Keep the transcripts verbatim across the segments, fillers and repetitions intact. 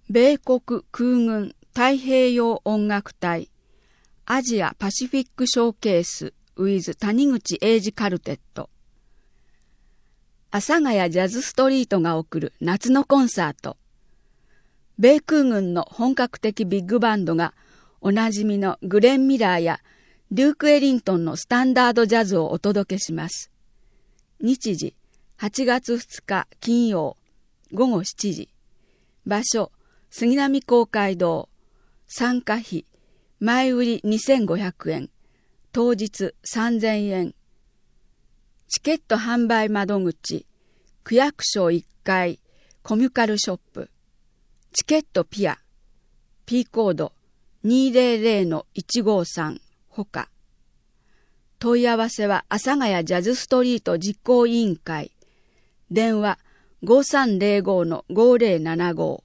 米国空軍太平洋音楽隊アジアパシフィックショーケース with 谷口英二カルテット、阿佐ヶ谷ジャズストリートが送る夏のコンサート。米空軍の本格的ビッグバンドがおなじみのグレン・ミラーやデューク・エリントンのスタンダードジャズをお届けします。日時はちがつふつか金曜ごごしちじ。場所杉並公会堂。参加費前売りにせんごひゃくえん、当日さんぜんえん。チケット販売窓口区役所いっかいコミュカルショップ、チケットピア P コード にーぜろぜろのいちごさん ほか。問い合わせは阿佐ヶ谷ジャズストリート実行委員会、電話 ごさんぜろごのごぜろななご。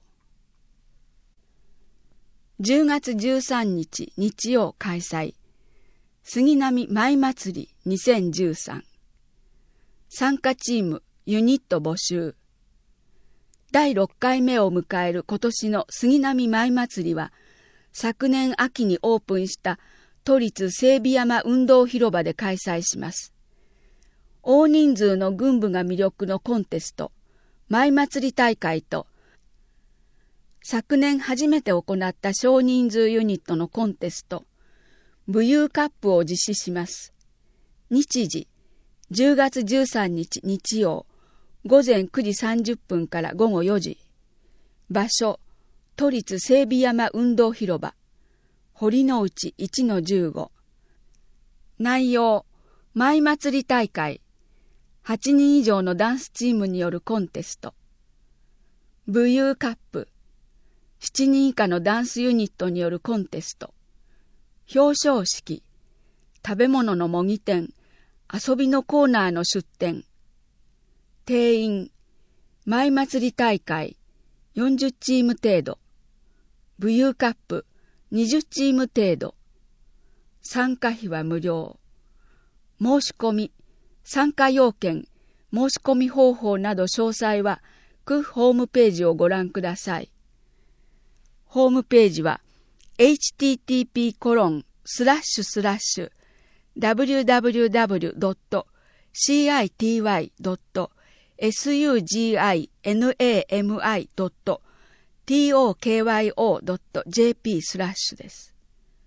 じゅうがつじゅうさんにち日曜開催、杉並舞祭りにせんじゅうさん。参加チームユニット募集。だいろっかいめを迎える今年の杉並舞祭りは、昨年秋にオープンした都立整備山運動広場で開催します。大人数の群舞が魅力のコンテスト、舞祭り大会と、昨年初めて行った少人数ユニットのコンテスト、武勇カップを実施します。日時、じゅうがつじゅうさんにち日曜、ごぜんくじさんじゅっぷんからごごよじ。場所、都立整備山運動広場、堀之内 いちのじゅうご。内容、舞祭り大会、はちにん以上のダンスチームによるコンテスト。武勇カップ、しちにん以下のダンスユニットによるコンテスト。表彰式、食べ物の模擬店、遊びのコーナーの出展。定員、舞祭り大会よんじゅうチーム程度。武勇カップにじゅうチーム程度。参加費は無料。申し込み、参加要件、申し込み方法など詳細は区ホームページをご覧ください。ホームページは エイチティーティーピーコロンスラッシュスラッシュダブリューダブリューダブリュードットシーアイティーワイドットエスユージーアイエヌエーエムアイドットトーキョードットジェーピースラッシュです。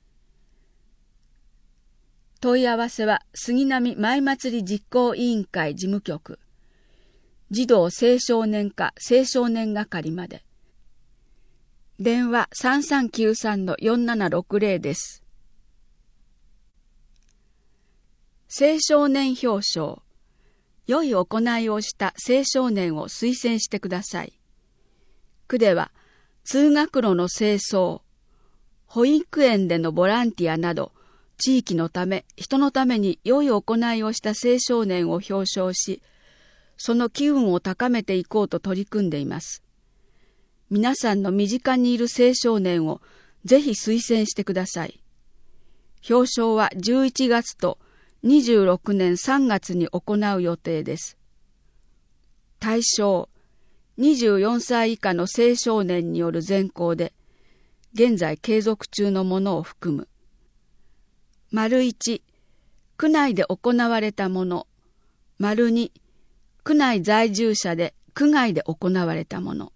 問い合わせは杉並舞祭り実行委員会事務局、児童青少年課青少年係まで。電話 さんさんきゅうさんのよんななろくぜろ です。青少年表彰。良い行いをした青少年を推薦してください。区では通学路の清掃、保育園でのボランティアなど、地域のため、人のために良い行いをした青少年を表彰し、その機運を高めていこうと取り組んでいます。皆さんの身近にいる青少年をぜひ推薦してください。表彰はじゅういちがつとにじゅうろくねんさんがつに行う予定です。対象、にじゅうよんさい以下の青少年による全校で、現在継続中のものを含む。丸いち、区内で行われたもの。丸に、区内在住者で区外で行われたもの。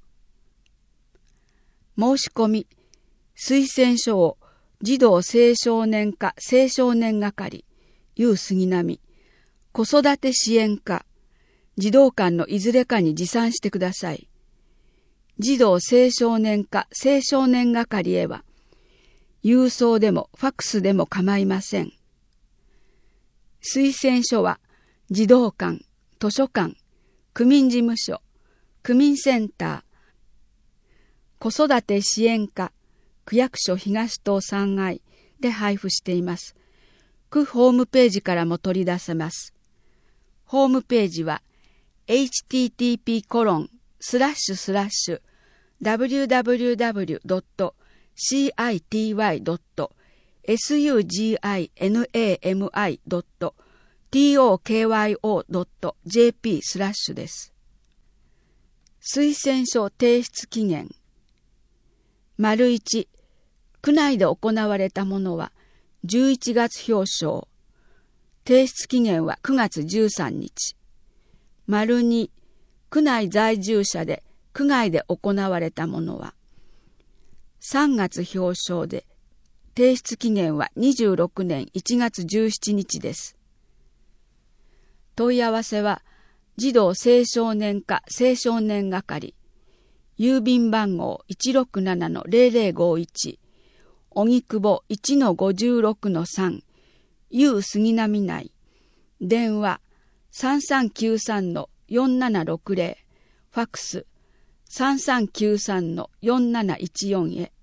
申し込み、推薦書を児童青少年課青少年係、U 杉並、子育て支援課、児童館のいずれかに持参してください。児童青少年課青少年係へは、郵送でもファックスでも構いません。推薦書は、児童館、図書館、区民事務所、区民センター、子育て支援課、区役所東棟さんがいで配布しています。区ホームページからも取り出せます。ホームページは エイチティーティーピーコロンスラッシュスラッシュダブリューダブリューダブリュードットシーアイティーワイドットエスユージーアイエヌエーエムアイドットトーキョードットジェーピースラッシュです。推薦書提出期限丸一、区内で行われたものはじゅういちがつ表彰。提出期限はくがつじゅうさんにち。丸二、区内在住者で区外で行われたものはさんがつ表彰で、提出期限はにじゅうろくねんいちがつじゅうしちにちです。問い合わせは、児童青少年課青少年係、郵便番号 いちろくななのゼロゼロごいち、荻窪 いちのごじゅうろくのさん、U 杉並内、電話 さんさんきゅうさんのよんななろくゼロ、ファックス さんさんきゅうさんのよんなないちよん へ。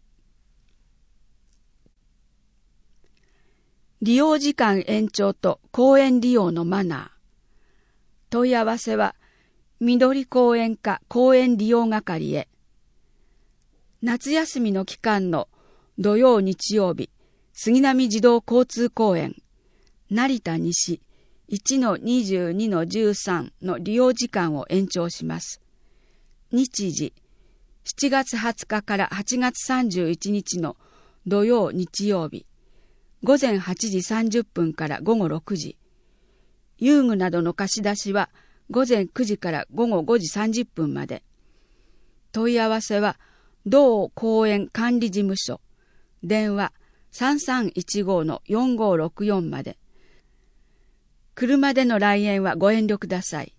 利用時間延長と公園利用のマナー。問い合わせは、緑公園課公園利用係へ。夏休みの期間の土曜日曜日、杉並児童交通公園、成田西 いちのにじゅうにのじゅうさん の利用時間を延長します。日時、しちがつはつかからはちがつさんじゅういちにちの土曜日曜日、ごぜんはちじさんじゅっぷんからごごろくじ。遊具などの貸し出しはごぜんくじからごごごじさんじゅっぷんまで。問い合わせは同公園管理事務所、電話 さんさんいちごのよんごろくよん まで。車での来園はご遠慮ください。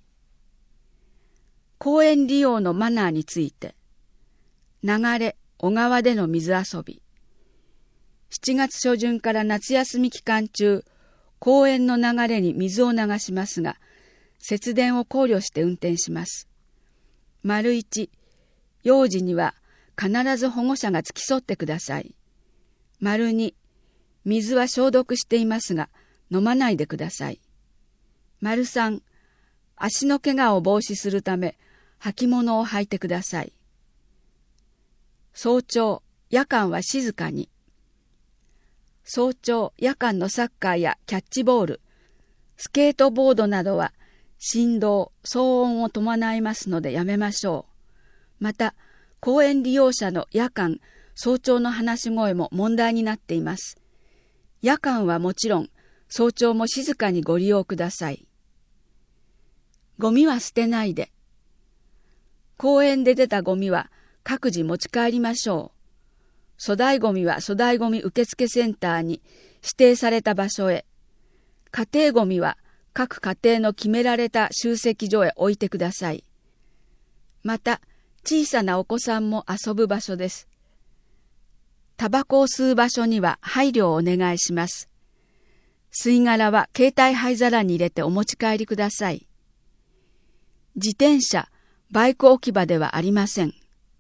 公園利用のマナーについて、流れ、小川での水遊び。しちがつしょじゅんから夏休み期間中、公園の流れに水を流しますが、節電を考慮して運転します。丸一、幼児には必ず保護者が付き添ってください。丸二、水は消毒していますが、飲まないでください。丸三、足の怪我を防止するため、履物を履いてください。早朝、夜間は静かに。早朝、夜間のサッカーやキャッチボール、スケートボードなどは振動、騒音を伴いますのでやめましょう。また、公園利用者の夜間、早朝の話し声も問題になっています。夜間はもちろん、早朝も静かにご利用ください。ゴミは捨てないで。公園で出たゴミは各自持ち帰りましょう。粗大ゴミは粗大ゴミ受付センターに指定された場所へ。家庭ゴミは各家庭の決められた集積所へ置いてください。また、小さなお子さんも遊ぶ場所です。タバコを吸う場所には配慮をお願いします。吸い殻は携帯灰皿に入れてお持ち帰りください。自転車、バイク置き場ではありません。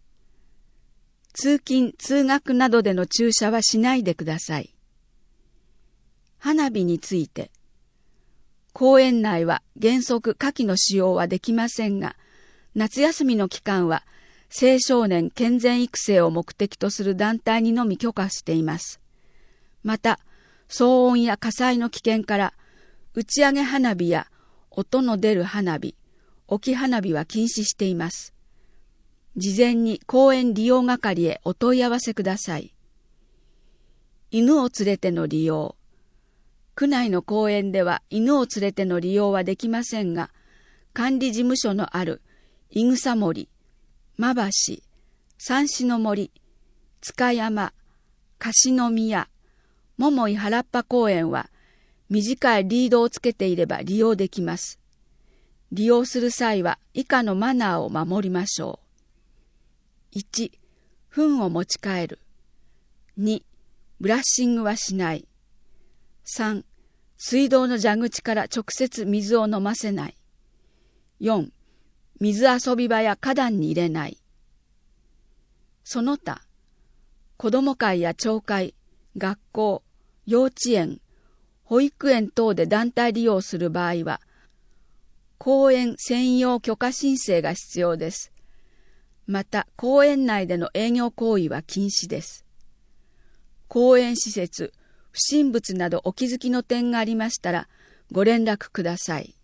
通勤・通学などでの駐車はしないでください。花火について、公園内は原則火器の使用はできませんが、夏休みの期間は青少年健全育成を目的とする団体にのみ許可しています。また、騒音や火災の危険から打ち上げ花火や音の出る花火、置き花火は禁止しています。事前に公園利用係へお問い合わせください。犬を連れての利用。区内の公園では犬を連れての利用はできませんが、管理事務所のあるいぐさ森、馬橋、三種の森、塚山、樫宮、桃井原っぱ公園は短いリードをつけていれば利用できます。利用する際は以下のマナーを守りましょう。いち、糞を持ち帰る。に、ブラッシングはしない。さん、水道の蛇口から直接水を飲ませない。よん、水遊び場や花壇に入れない。その他、子ども会や町会、学校、幼稚園、保育園等で団体利用する場合は、公園専用許可申請が必要です。また、公園内での営業行為は禁止です。公園施設、不審物などお気づきの点がありましたら、ご連絡ください。